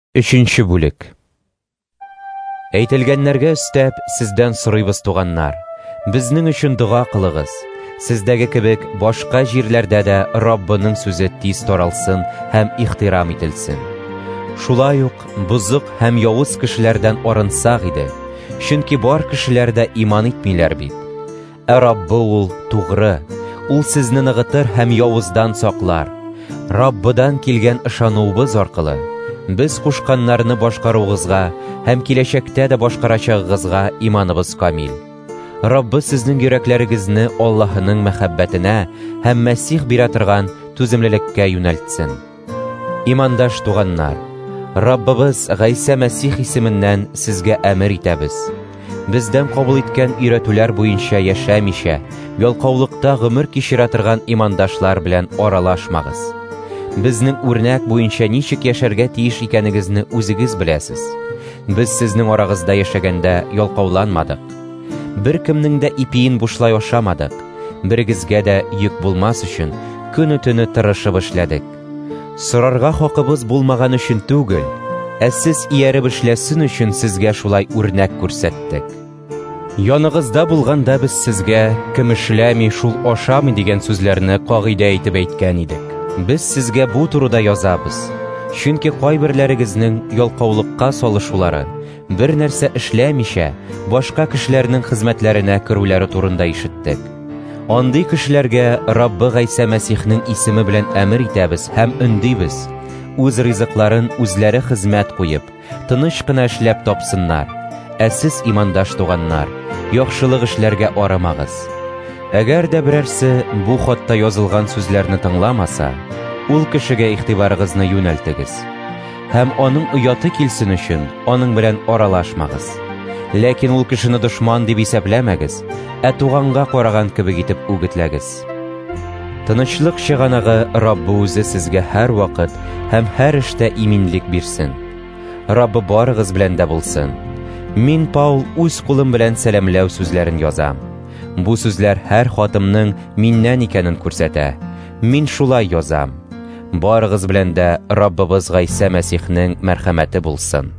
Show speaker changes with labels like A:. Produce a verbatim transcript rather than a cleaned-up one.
A: Өченче бүлек. Әйтелгәннәргә өстәп, сездән сорыйбыз, туганнар, безнең өчен дуга кылыгыз. Сездәге кебек башка җирләрдә дә Раббының сүзе тиз таралсын һәм ихтирам ителсен. Шулай ук бузык һәм явыз кешеләрдән арынсак иде, чөнки бар кешеләр дә иман итмиләр бит. Ә Раббы ул тугры, ул сезне ныгытыр һәм явыздан саклар. Раббыдан килгән ышануыбыз аркылы без кушканнарны башкаруыгызга һәм киләчәктә дә башкарачагыгызга иманыбыз камил. Раббы сезнең йөрәкләрегезне Аллаһының мәхәббәтенә һәм Мәсих бирә торган түземлелеккә юнәлтсен. Имандаш туганнар, Раббыбыз Гайса Мәсих исеменнән сезгә әмер итәбез. Бездән кабул иткән өйрәтүләр буенча яшәмичә, ялкаулыкта гомер кичерә торган имандашлар белән аралашмагыз. Безнең үрнәк буенча ничек яшәргә тиеш икәнегезне үзегез беләсез. Без сезнең арагызда яшәгәндә ялкауланмадык. Бер кемнең дә ипиен бушлай ашамадык. Берегезгә дә йөк булмас өчен көне-төне тырышып эшләдек. Сорарга хакыбыз булмаган өчен түгел, ә сез ияреп эшләсен өчен сезгә шулай үрнәк күрсәттек. Яныгызда булганда без сезгә кем эшләми, шул ашамый дигән сүзләрне кагыйдә итеп әйткән идек. Без сезгә бу турыда язабыз, чөнки кайберләрегезнең ялкаулыкка салышулары, бер нәрсә эшләмичә, башка кешеләрнең хезмәтләренә керүләре турында ишеттек. Андый кешеләргә Раббы Гайса Мәсихнең исеме белән әмер итәбез һәм өндибез, үз ризыкларын үзләре хезмәт куеп, тыныч кына эшләп тапсыннар. Ә сез, имандаш туганнар, яхшылык эшләргә арамагыз. Әгәр дә берәрсе бу хатта язылган сүзләрне тыңламаса, ул кешегә игътибарыгызны юнәлтегез. Һәм аның уяты килсен өчен аның белән аралашмагыз. Ләкин ул кешене дошман дип исәпләмәгез, ә туганга караган кебек итеп үгетләгез. Тынычлык чыганагы Раббы үзе сезгә һәр вакыт һәм һәр эштә иминлек бирсен. Раббы барыгыз белән дә булсын. Мин, Паул, үз кулым белән сәламләү сүзләрен язам. Бу сүзләр һәр хатымның миннән икәнен күрсәтә. Мин шулай язам. Барыгыз белән дә Раббыбыз Гайса Мәсихнең мәрхәмәте булсын.